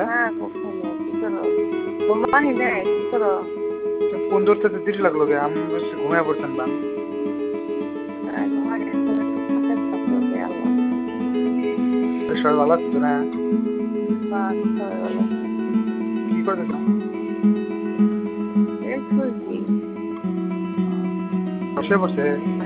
হ্যাঁ, খুব ভালো। কি করো? ঘুমাই নাই, কি করো? ফোন ধরতে তো দেরি লাগলো গে, আমি ঘুমায় পড়তাম না। ঘুমাই একটু ফাঁকে থাকো, আল্লাহ। সবাই ভালো আছে তো না? বাস হয়ে গেল। কি করতেছ? এই শুয়েছি। বসে পড়ছে।